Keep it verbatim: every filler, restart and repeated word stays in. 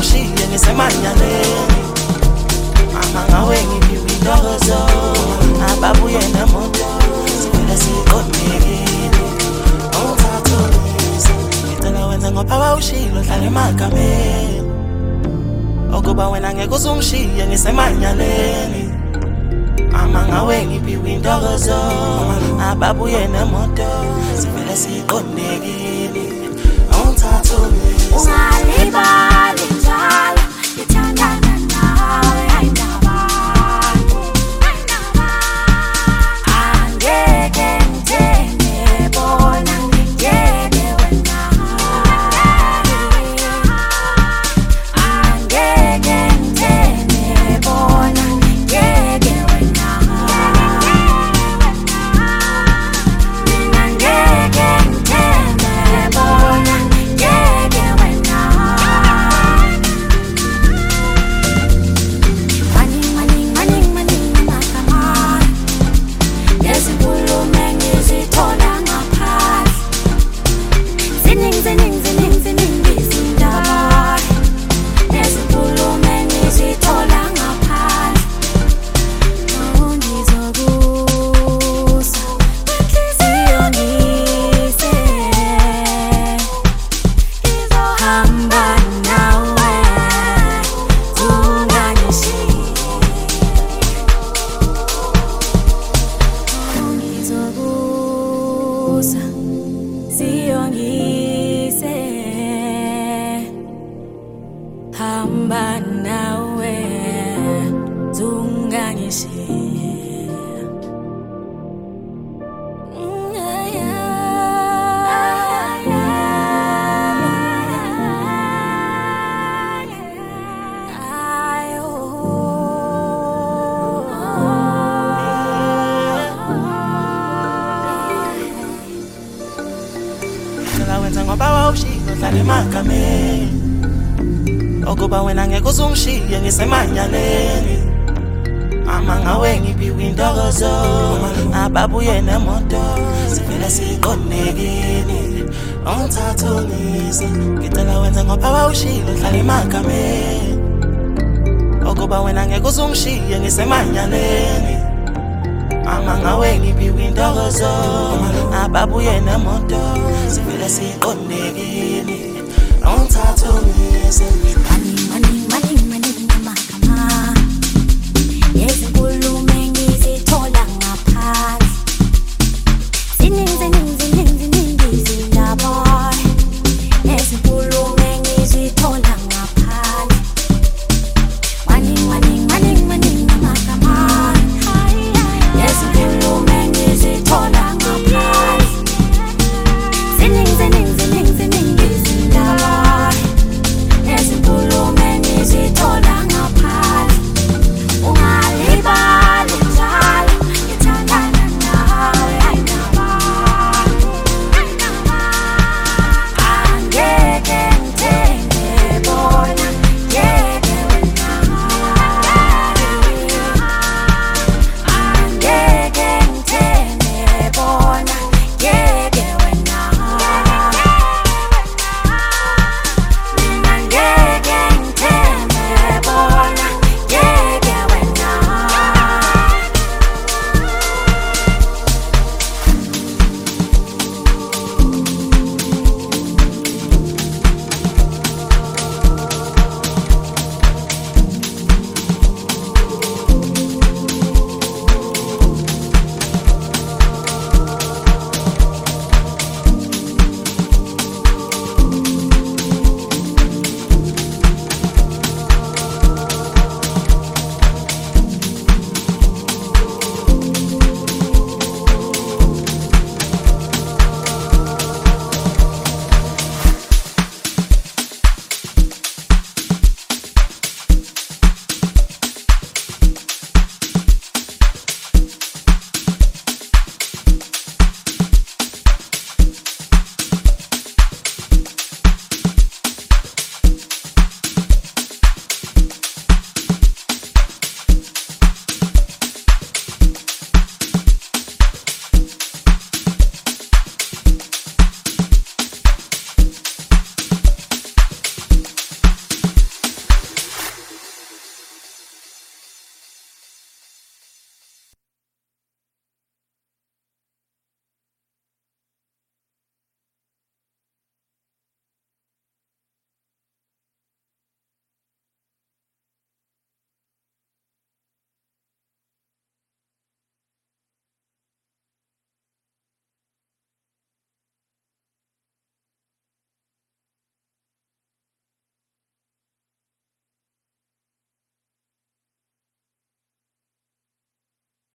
ungishiye ngisemanyaleni. Mama ngawe ngiphiwe intokozo, ababuye nemoto sivele siqonekile. Ungithathulise ngicela wenze ngoba wawushilo hlala emagameni, okuba wena ngeke uzungishiye ngisemanyaleni. Mama ngawe ngiphiwe intokozo, ababuye nemoto sivele siqonekile. Ungithathulise ungalibali njalo ngithandana nawe ayindaba angeke ngithenge bona ngiyeke wena angeke ngithenge bona ngiyeke wena mina ngeke ngithenge bona ngiyeke wena Maning maning maning maning makamai Ngezinkulumo engizithola ngaphandle Zining zining zining zining izindaba Ngezinkulumo engizithola ngaphandle Ngizokusa inhliziyo ngise Ngizohamba nawe ungangishiye Ngizokusa siyongise hamba nawe ungangishiye ngicela wenze ngoba wawushilo hlala emagameni, okuba wena ngeke uzungishiye ngisemanyaleni. Mama ngawe ngiphiwe intokozo, ababuye nemoto sivele siqonekile. Ungithathulise ngicela wenze ngoba wawushilo hlala emagameni, okuba wena ngeke uzungishiye ngisemanyaleni. Mama ngawe ngiphiwe intokozo, ababuye nemoto sivele siqonekile.